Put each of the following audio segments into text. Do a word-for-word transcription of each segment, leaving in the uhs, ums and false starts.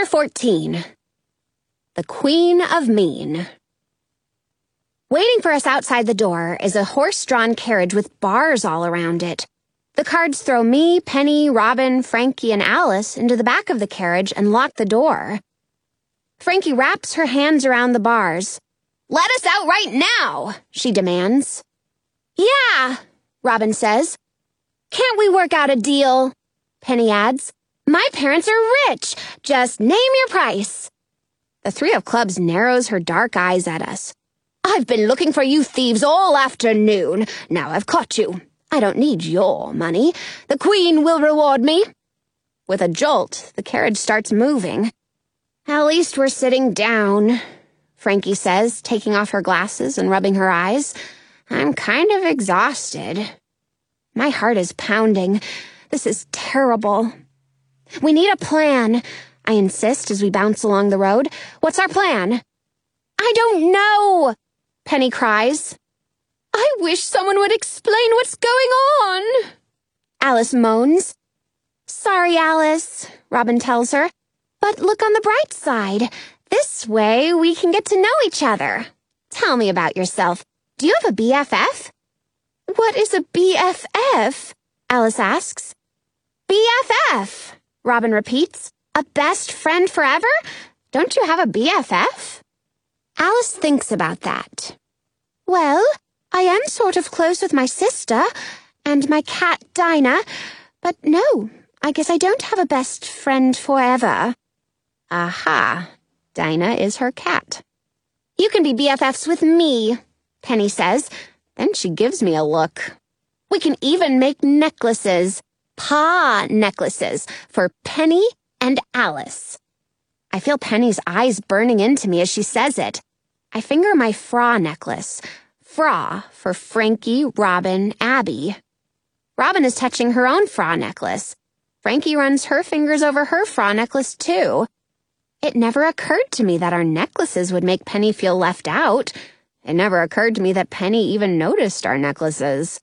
Chapter fourteen. The Queen of Mean. Waiting for us outside the door is a horse-drawn carriage with bars all around it. The cards throw me, Penny, Robin, Frankie, and Alice into the back of the carriage and lock the door. Frankie wraps her hands around the bars. "Let us out right now," she demands. "Yeah," Robin says. "Can't we work out a deal?" Penny adds. "My parents are rich. Just name your price." The three of clubs narrows her dark eyes at us. "I've been looking for you thieves all afternoon. Now I've caught you. I don't need your money. The Queen will reward me." With a jolt, the carriage starts moving. "At least we're sitting down," Frankie says, taking off her glasses and rubbing her eyes. "I'm kind of exhausted." My heart is pounding. This is terrible. "We need a plan," I insist as we bounce along the road. "What's our plan?" "I don't know," Penny cries. "I wish someone would explain what's going on," Alice moans. "Sorry, Alice," Robin tells her. "But look on the bright side. This way we can get to know each other. Tell me about yourself. Do you have a B F F?" "What is a B F F?" Alice asks. "B F F," Robin repeats. "A best friend forever? Don't you have a B F F?" Alice thinks about that. "Well, I am sort of close with my sister and my cat Dinah, but no, I guess I don't have a best friend forever." Aha, Dinah is her cat. "You can be B F Fs with me," Penny says. Then she gives me a look. "We can even make necklaces, paw necklaces, for Penny and Alice." I feel Penny's eyes burning into me as she says it. I finger my Fra necklace. Fra for Frankie, Robin, Abby. Robin is touching her own Fra necklace. Frankie runs her fingers over her Fra necklace too. It never occurred to me that our necklaces would make Penny feel left out. It never occurred to me that Penny even noticed our necklaces.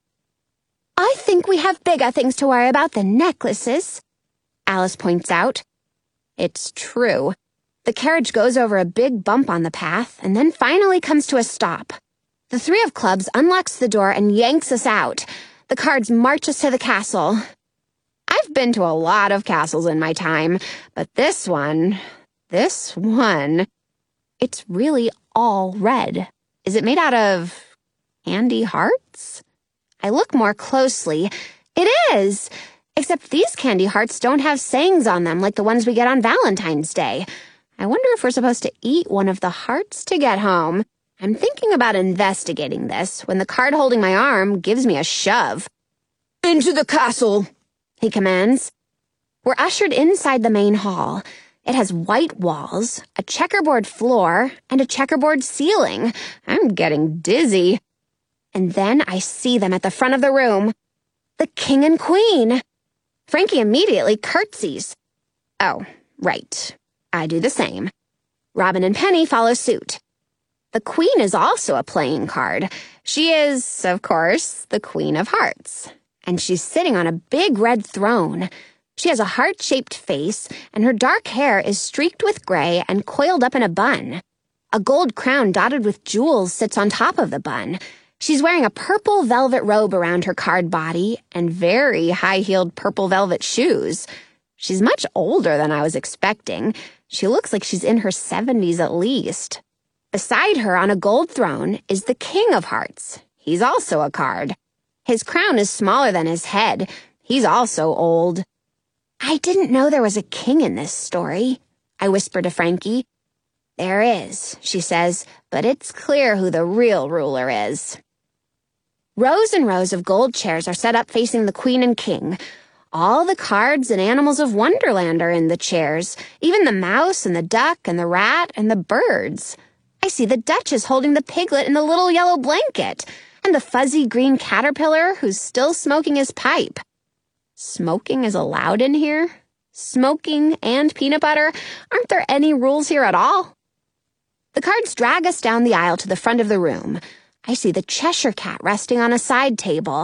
"I think we have bigger things to worry about than necklaces," Alice points out. It's true. The carriage goes over a big bump on the path and then finally comes to a stop. The three of clubs unlocks the door and yanks us out. The cards march us to the castle. I've been to a lot of castles in my time, but this one, this one, it's really all red. Is it made out of candy hearts? I look more closely. It is, except these candy hearts don't have sayings on them like the ones we get on Valentine's Day. I wonder if we're supposed to eat one of the hearts to get home. I'm thinking about investigating this when the card holding my arm gives me a shove. "Into the castle," he commands. We're ushered inside the main hall. It has white walls, a checkerboard floor, and a checkerboard ceiling. I'm getting dizzy. And then I see them at the front of the room. The king and queen. Frankie immediately curtsies. Oh, right. I do the same. Robin and Penny follow suit. The queen is also a playing card. She is, of course, the Queen of Hearts. And she's sitting on a big red throne. She has a heart-shaped face, and her dark hair is streaked with gray and coiled up in a bun. A gold crown dotted with jewels sits on top of the bun. She's wearing a purple velvet robe around her card body and very high-heeled purple velvet shoes. She's much older than I was expecting. She looks like she's in her seventies at least. Beside her on a gold throne is the King of Hearts. He's also a card. His crown is smaller than his head. He's also old. "I didn't know there was a king in this story," I whisper to Frankie. "There is," she says, "but it's clear who the real ruler is." Rows and rows of gold chairs are set up facing the queen and king. All the cards and animals of Wonderland are in the chairs, even the mouse and the duck and the rat and the birds. I see the Duchess holding the piglet in the little yellow blanket, and the fuzzy green caterpillar who's still smoking his pipe. Smoking is allowed in here? Smoking and peanut butter? Aren't there any rules here at all? The cards drag us down the aisle to the front of the room. I see the Cheshire Cat resting on a side table.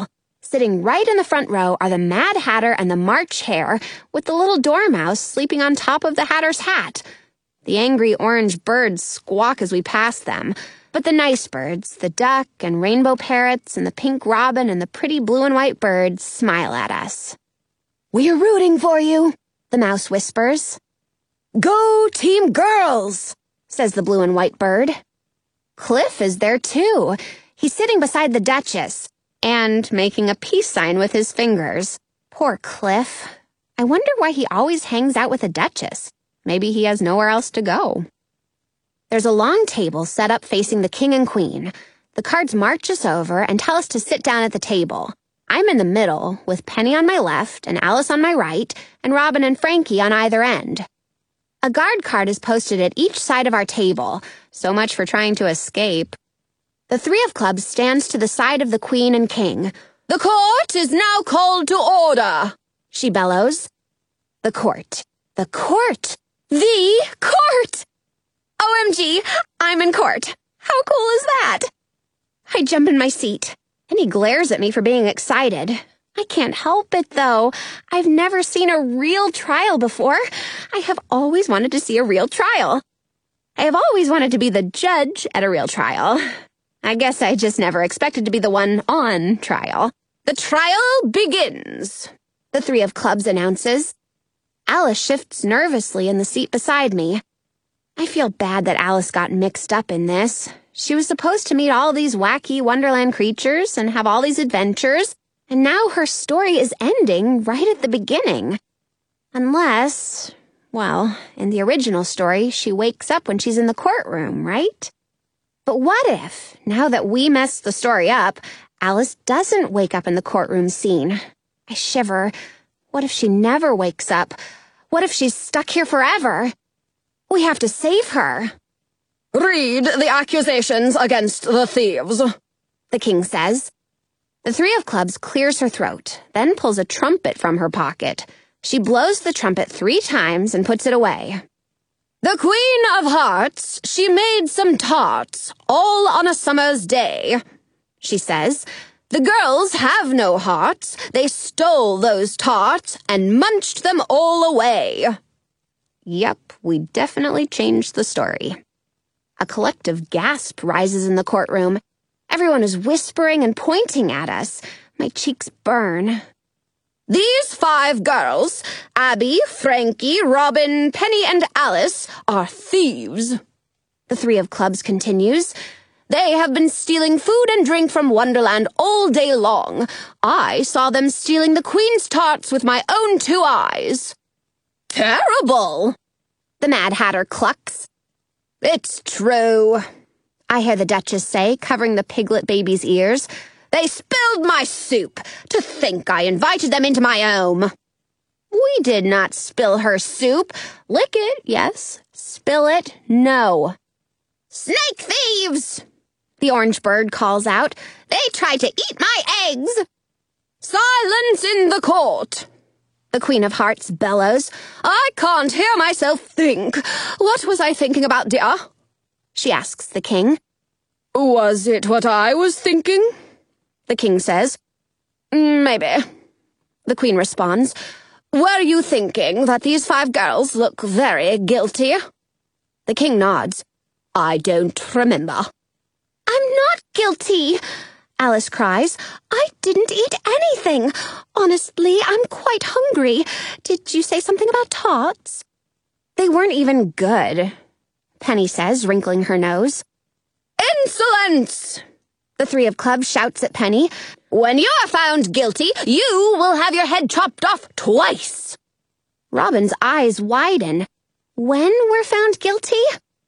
Sitting right in the front row are the Mad Hatter and the March Hare, with the little Dormouse sleeping on top of the Hatter's hat. The angry orange birds squawk as we pass them, but the nice birds, the duck and rainbow parrots and the pink robin and the pretty blue and white birds smile at us. "We're rooting for you," the mouse whispers. "Go, Team Girls," says the blue and white bird. Cliff is there too. He's sitting beside the Duchess and making a peace sign with his fingers. Poor Cliff. I wonder why he always hangs out with the Duchess. Maybe he has nowhere else to go. There's a long table set up facing the king and queen. The cards march us over and tell us to sit down at the table. I'm in the middle, with Penny on my left and Alice on my right, and Robin and Frankie on either end. A guard card is posted at each side of our table. So much for trying to escape. The three of clubs stands to the side of the queen and king. "The court is now called to order," she bellows. The court. The court. The court! O M G, I'm in court. How cool is that? I jump in my seat, and he glares at me for being excited. I can't help it, though. I've never seen a real trial before. I have always wanted to see a real trial. I have always wanted to be the judge at a real trial. I guess I just never expected to be the one on trial. "The trial begins," the three of clubs announces. Alice shifts nervously in the seat beside me. I feel bad that Alice got mixed up in this. She was supposed to meet all these wacky Wonderland creatures and have all these adventures, and now her story is ending right at the beginning. Unless, well, in the original story, she wakes up when she's in the courtroom, right? But what if, now that we messed the story up, Alice doesn't wake up in the courtroom scene? I shiver. What if she never wakes up? What if she's stuck here forever? We have to save her. "Read the accusations against the thieves," the king says. The three of clubs clears her throat, then pulls a trumpet from her pocket. She blows the trumpet three times and puts it away. "The Queen of Hearts, she made some tarts, all on a summer's day," she says. "The girls have no hearts. They stole those tarts and munched them all away." Yep, we definitely changed the story. A collective gasp rises in the courtroom. Everyone is whispering and pointing at us. My cheeks burn. "These five girls, Abby, Frankie, Robin, Penny, and Alice, are thieves," the three of clubs continues. "They have been stealing food and drink from Wonderland all day long. I saw them stealing the Queen's tarts with my own two eyes." "Terrible!" the Mad Hatter clucks. "It's true," I hear the Duchess say, covering the piglet baby's ears. "They spilled my soup. To think I invited them into my home." "We did not spill her soup. Lick it, yes. Spill it, no." "Snake thieves!" the orange bird calls out. "They tried to eat my eggs." "Silence in the court!" the Queen of Hearts bellows. "I can't hear myself think. What was I thinking about, dear?" she asks the king. "Was it what I was thinking?" the king says. "Maybe," the queen responds. "Were you thinking that these five girls look very guilty?" The king nods. "I don't remember." "I'm not guilty," Alice cries. "I didn't eat anything. Honestly, I'm quite hungry. Did you say something about tarts?" "They weren't even good," Penny says, wrinkling her nose. "Insolence!" the three of clubs shouts at Penny. "When you're found guilty, you will have your head chopped off twice." Robin's eyes widen. "When we're found guilty?"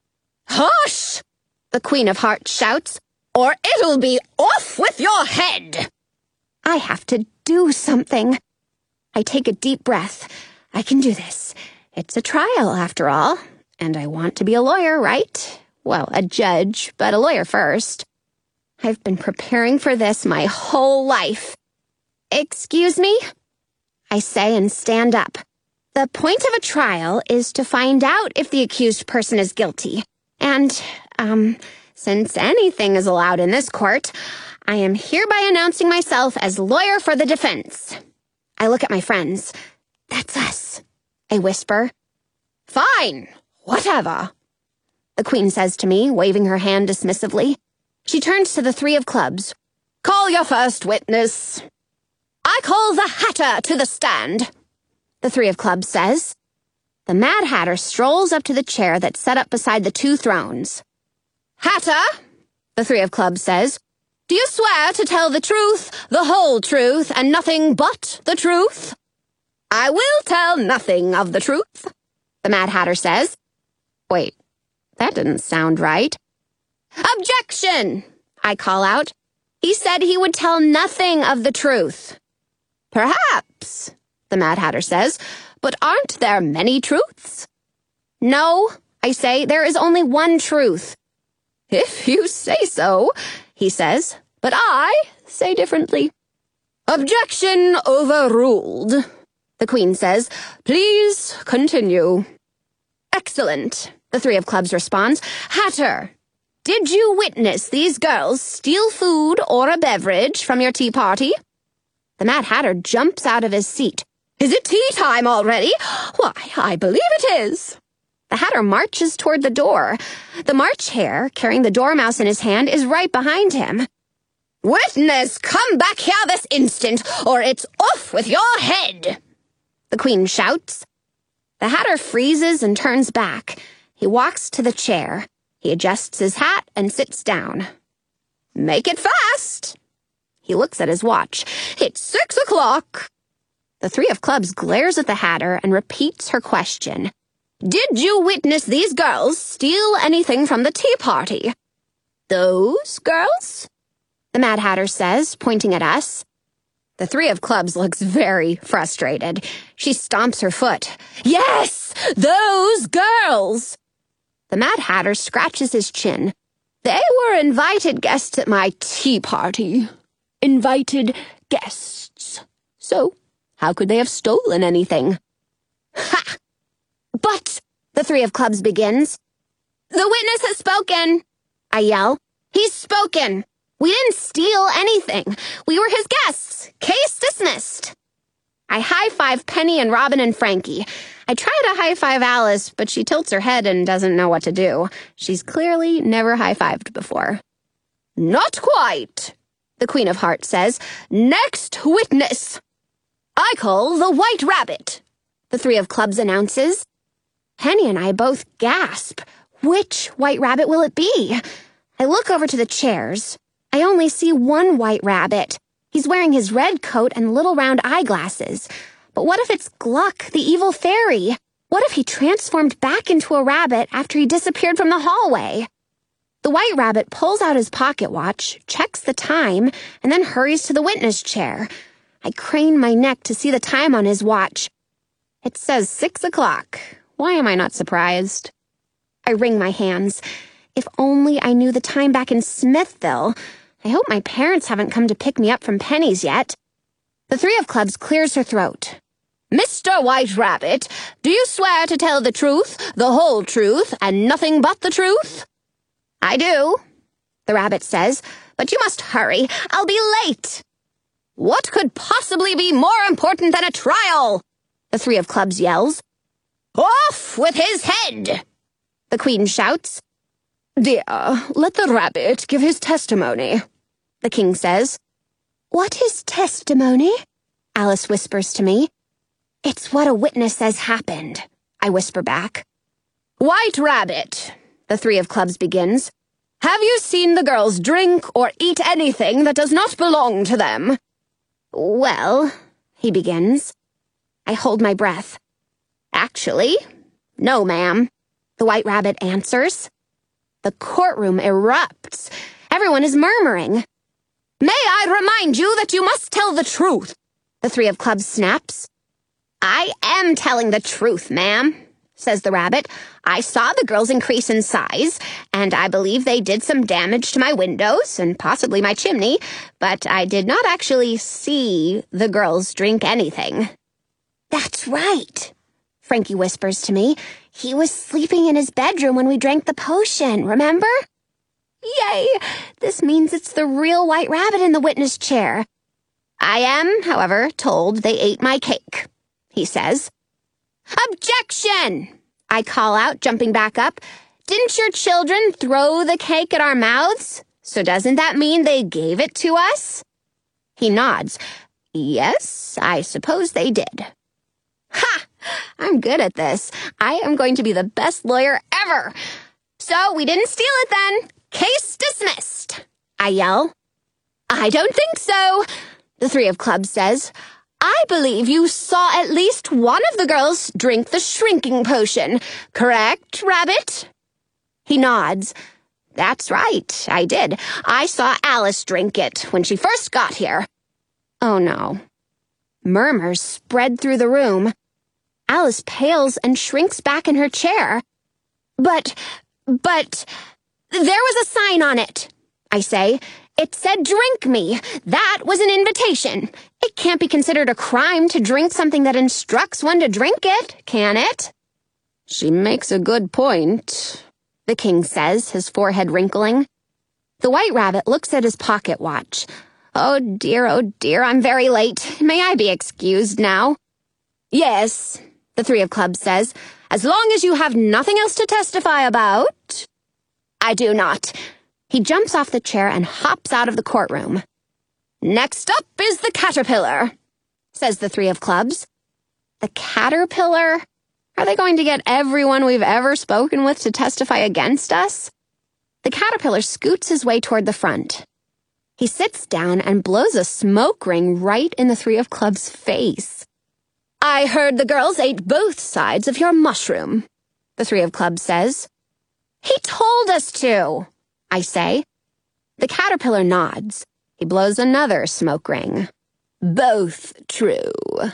"Hush!" the Queen of Hearts shouts. "Or it'll be off with your head!" I have to do something. I take a deep breath. I can do this. It's a trial, after all. And I want to be a lawyer, right? Well, a judge, but a lawyer first. I've been preparing for this my whole life. "Excuse me?" I say and stand up. The point of a trial is to find out if the accused person is guilty. And, um, since anything is allowed in this court, I am hereby announcing myself as lawyer for the defense. I look at my friends. That's us, I whisper. Fine, whatever, the Queen says to me, waving her hand dismissively. She turns to the three of clubs. Call your first witness. I call the Hatter to the stand, the three of clubs says. The Mad Hatter strolls up to the chair that's set up beside the two thrones. Hatter, the three of clubs says, do you swear to tell the truth, the whole truth, and nothing but the truth? I will tell nothing of the truth, the Mad Hatter says. Wait, that didn't sound right. Objection, I call out. He said he would tell nothing of the truth. Perhaps, the Mad Hatter says, but aren't there many truths? No, I say, there is only one truth. If you say so, he says, but I say differently. Objection overruled, the Queen says. Please continue. Excellent, the three of clubs responds. Hatter, did you witness these girls steal food or a beverage from your tea party? The Mad Hatter jumps out of his seat. Is it tea time already? Why, I believe it is. The Hatter marches toward the door. The March Hare, carrying the Dormouse in his hand, is right behind him. Witness, come back here this instant, or it's off with your head, the Queen shouts. The Hatter freezes and turns back. He walks to the chair. He adjusts his hat and sits down. Make it fast. He looks at his watch. It's six o'clock. The three of clubs glares at the Hatter and repeats her question. Did you witness these girls steal anything from the tea party? Those girls? The Mad Hatter says, pointing at us. The three of clubs looks very frustrated. She stomps her foot. Yes, those girls! The Mad Hatter scratches his chin. They were invited guests at my tea party. Invited guests. So, how could they have stolen anything? Ha! But, the three of clubs begins. The witness has spoken, I yell. He's spoken. We didn't steal anything. We were his guests. Case dismissed. I high-five Penny and Robin and Frankie. I try to high-five Alice, but she tilts her head and doesn't know what to do. She's clearly never high-fived before. Not quite, the Queen of Hearts says. Next witness. I call the White Rabbit, the three of clubs announces. Penny and I both gasp. Which White Rabbit will it be? I look over to the chairs. I only see one White Rabbit. He's wearing his red coat and little round eyeglasses. But what if it's Gluck, the evil fairy? What if he transformed back into a rabbit after he disappeared from the hallway? The White Rabbit pulls out his pocket watch, checks the time, and then hurries to the witness chair. I crane my neck to see the time on his watch. It says six o'clock. Why am I not surprised? I wring my hands. If only I knew the time back in Smithville. I hope my parents haven't come to pick me up from Penny's yet. The three of clubs clears her throat. Mister White Rabbit, do you swear to tell the truth, the whole truth, and nothing but the truth? I do, the rabbit says, but you must hurry. I'll be late. What could possibly be more important than a trial? The three of clubs yells. Off with his head! The Queen shouts. Dear, let the rabbit give his testimony, the King says. What is testimony? Alice whispers to me. It's what a witness says happened, I whisper back. White Rabbit, the three of clubs begins. Have you seen the girls drink or eat anything that does not belong to them? Well, he begins. I hold my breath. Actually, no, ma'am, the White Rabbit answers. The courtroom erupts. Everyone is murmuring. May I remind you that you must tell the truth, the three of clubs snaps. I am telling the truth, ma'am, says the rabbit. I saw the girls increase in size, and I believe they did some damage to my windows and possibly my chimney, but I did not actually see the girls drink anything. That's right, Frankie whispers to me. He was sleeping in his bedroom when we drank the potion, remember? Yay! This means it's the real White Rabbit in the witness chair. I am, however, told they ate my cake, he says. Objection! I call out, jumping back up. Didn't your children throw the cake at our mouths? So doesn't that mean they gave it to us? He nods. Yes, I suppose they did. Ha! I'm good at this. I am going to be the best lawyer ever. So we didn't steal it then. Case dismissed, I yell. I don't think so, the Three of Clubs says. I believe you saw at least one of the girls drink the shrinking potion. Correct, Rabbit? He nods. That's right, I did. I saw Alice drink it when she first got here. Oh, no. Murmurs spread through the room. Alice pales and shrinks back in her chair. But, but, there was a sign on it, I say. It said drink me. That was an invitation. It can't be considered a crime to drink something that instructs one to drink it, can it? She makes a good point, the king says, his forehead wrinkling. The White Rabbit looks at his pocket watch. Oh dear, oh dear, I'm very late. May I be excused now? Yes, the Three of Clubs says, as long as you have nothing else to testify about. I do not. He jumps off the chair and hops out of the courtroom. Next up is the caterpillar, says the Three of Clubs. The caterpillar? Are they going to get everyone we've ever spoken with to testify against us? The caterpillar scoots his way toward the front. He sits down and blows a smoke ring right in the Three of Clubs' face. I heard the girls ate both sides of your mushroom, the Three of Clubs says. He told us to, I say. The caterpillar nods. He blows another smoke ring. Both true,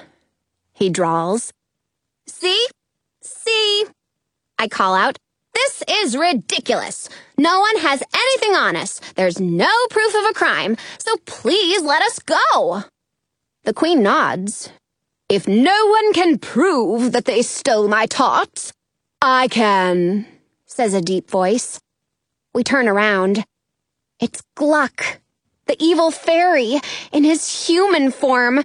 he drawls. See? See? I call out. This is ridiculous. No one has anything on us. There's no proof of a crime, so please let us go. The Queen nods. If no one can prove that they stole my tarts, I can, says a deep voice. We turn around. It's Gluck, the evil fairy, in his human form.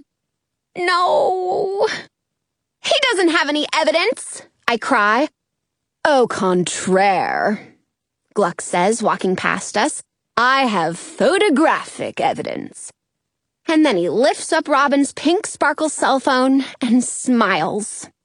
No. He doesn't have any evidence, I cry. Au contraire, Gluck says, walking past us. I have photographic evidence. And then he lifts up Robin's pink sparkle cell phone and smiles.